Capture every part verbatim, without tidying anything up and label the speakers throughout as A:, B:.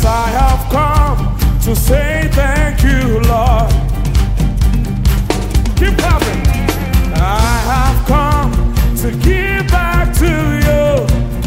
A: Yes, I have come to say thank you, Lord. Keep clapping. I have come to give back to you.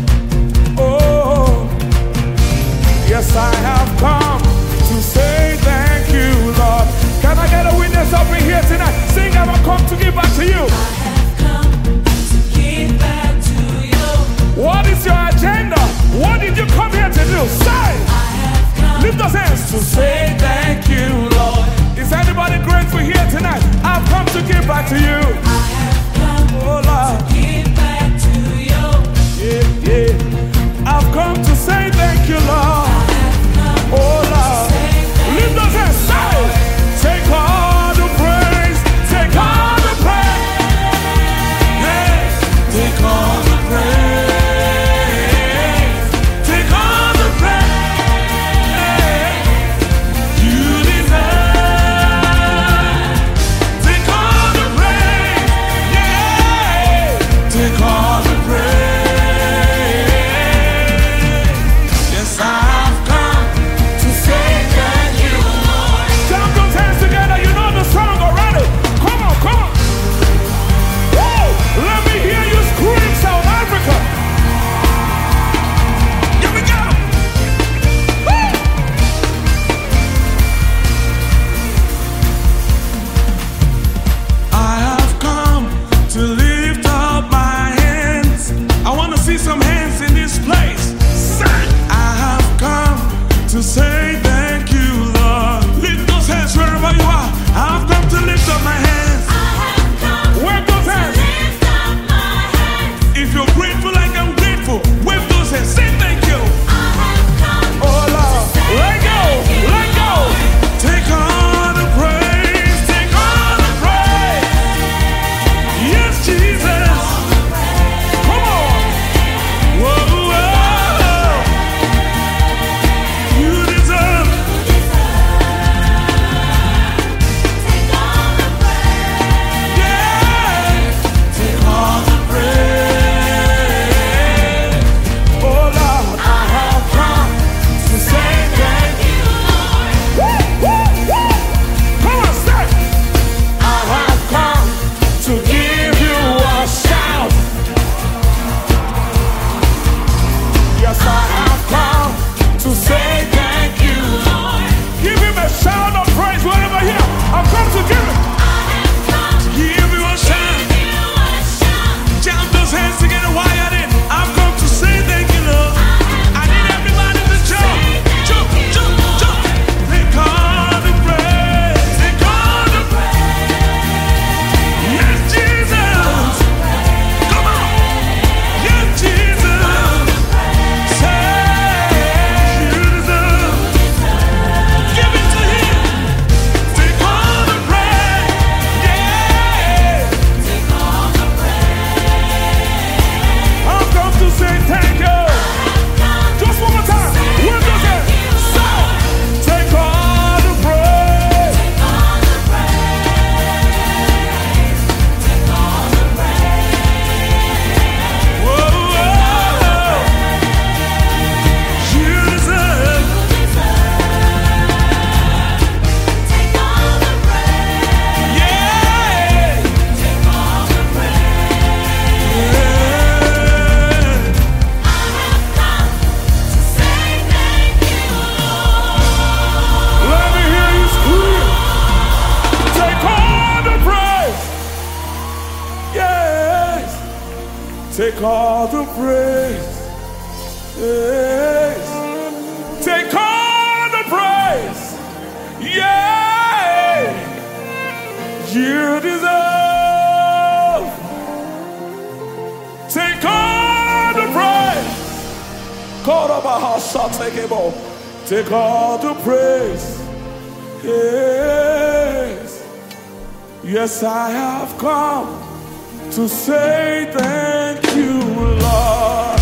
A: Oh, yes, I have come to say thank you, Lord. Can I get a witness up in here tonight? Sing, I have come to give back to you.
B: I have come to give back to you.
A: What is your agenda? What did you come here to do? Say!
B: I have come
A: Lift those hands to say thank you, Lord. Is anybody grateful here tonight? I've come to give back to you.
B: I have come
A: Oh, Lord.
B: to give back to you.
A: Yeah, yeah. I've come to say thank you, Lord.
B: I have come
A: Oh, Lord.
B: to say thank
A: Lift those hands. Say! Take all the praise. Take all the praise. Yeah. Take all the praise. Take all the praise. You deserve. Take all the praise. Yeah. Take all the praise. Yes, I've come to say thank you, Lord. Clap those hands together. You know the song already. Come on, come on. Woo! Let me hear you scream, South Africa. Here we go. Woo! I have come to lift up my hands. I want to see some hands in this place. Say, I have come to say thank you, Lord. Lift those hands wherever you are. I've come to lift up my hands.
B: I have come
A: Wave those
B: to
A: hands.
B: lift up my hands.
A: If you're grateful like I'm grateful, wave those hands. Say thank you.
B: I have come
A: Oh, Lord.
B: to say
A: Let go.
B: thank you,
A: Let go.
B: Lord.
A: Take all the praise. Take all the praise. Yes, Jesus. Come on. Whoa, whoa. You deserve.
B: Take all the praise.
A: Yeah. Take all the praise. Oh, Lord, I have come to say thank you. Woo, woo, woo. Come on, say. I have come to give you a shout. Yes, I have come to say thank you, Lord. Give him a shout of praise wherever here. I've come to give him. Give you a shout. Jump those hands together while you're in. I've come to say thank you, Lord. I need everybody to jump. Jump, jump, jump. Take all the praise. Take all the praise. Yes, Jesus. Come on. Yes, Jesus. Say you deserve. Give it to him. Take all the praise. Yeah. I've come to say thank you. Just one more time. One more time. Say, take all the praise. Whoa, whoa. You deserve. Yeah. Yeah. Let me hear you scream. Take all the praise. Yes. Take all the praise. Yes. Take all the praise. Yeah. You deserve. Take all the praise. Call up a house, shall take it all. Take all the praise. Yes. Yes, I have come to say thank you, Lord.